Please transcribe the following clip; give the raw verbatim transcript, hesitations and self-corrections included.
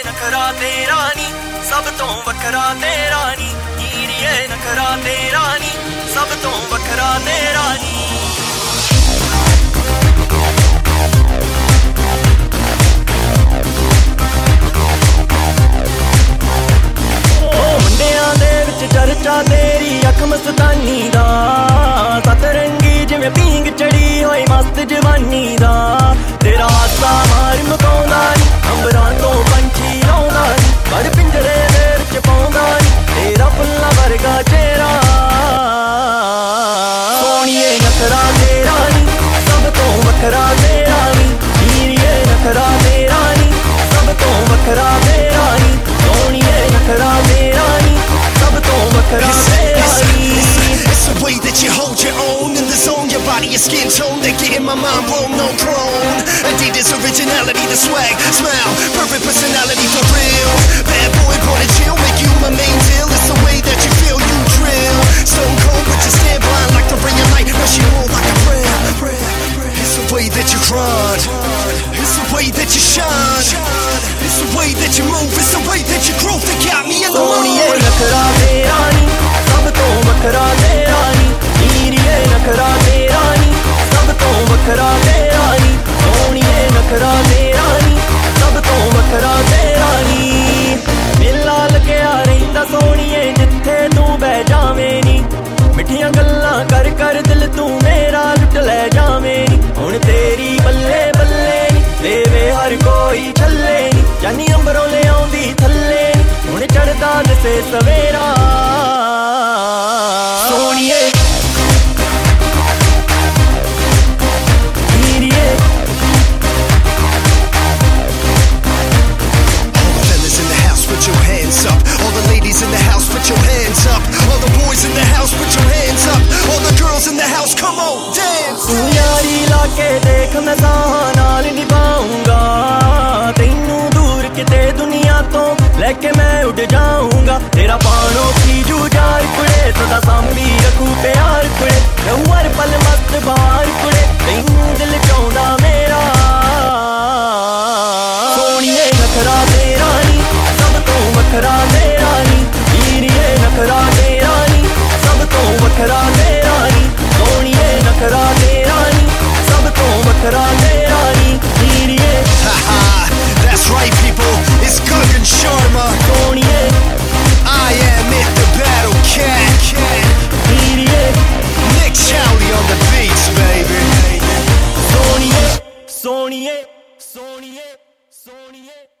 नखरा तेरा नी सब तो वखरा तेरा नी हीरिए नखरा तेरा नी सब तो वखरा तेरा नी मुंडियां दे विच चर्चा तेरी अख मस्तानी दा सतरंगी जिवें पींग चढ़ी होई मस्त जवानी दा तेरा हासा मार मुकाउंदा नी अंबरां तो पंछी आउंदा नी पर पिंजरे दे विच पाउंदा नी तेरा फुल्लां वर्गा चेहरा सोहणीए नखरा तेरा नी सब तो वखरा तेरा नी हीरिए नखरा तेरा नी सब तो वखरा तेरा नी सोहणीए नखरा तेरा नी सब तो वखरा तेरा नी It's the way that you hold your own in the zone. Your body, your skin tone, they get in my mind blown, no clone. Adidas originality, the swag, smile, perfect personality for real. Bad boy, born to chill, make you my main deal. It's the way that you feel, you drill. Stone cold, but you stand blind like the ray of light. Now she more like a prayer. It's the way that you grind. It's the way that you shine. It's the way that you move. It's the way that you grow. They got me in the mood. सोहणीए नखरा तेरा नी सब तो वखरा तेरा नी हीरिए नखरा तेरा नी सब तो वखरा तेरा नी सोहणीए नखरा तेरा नी सब तो वखरा तेरा नी मेला लग्या रहिंदा सोहणीए जिथे तू बह जावें नी मिठियां गल्लां कर कर दिल तू मेरा लुट लै जावें नी हुण तेरी बल्ले बल्ले नी देवे हर कोई छल्ले नी जानी अंबरों ले आउंदी थल्ले नी हुण चढ़दा दसे सवेरा सोहणीए हीरिए All the fellas in the house, put your hands up. All the ladies in the house, put your hands up. All the boys in the house, put your hands up. All the girls in the house, come on, dance. तू यारी लाके देख मैं साहां नाल निभाऊंगा तेनू दूर किते दुनिया तो लेके मैं उड़ जाऊंगा तेरा पानो की जूजार कुड़े सदा सांभी रखू प्यार कुड़े रहूं हर पल मस्त बाहर कुड़े तेनू दिल चाहुंदा मेरा सोहणीए नखरा तेरा नी सब तो वखरा तेरा नी हीरिए नखरा तेरा नी सब तो वखरा तेरा नी सोहणीए नखरा तेरा नी सब तो वखरा तेरा नी हीरिए Haha, that's right, people. It's Gagan Sharma. सोहणीए I am it, the battle cat. हीरिए Nick Chowley on the beats, baby. सोहणीए सोहणीए सोहणीए सोहणीए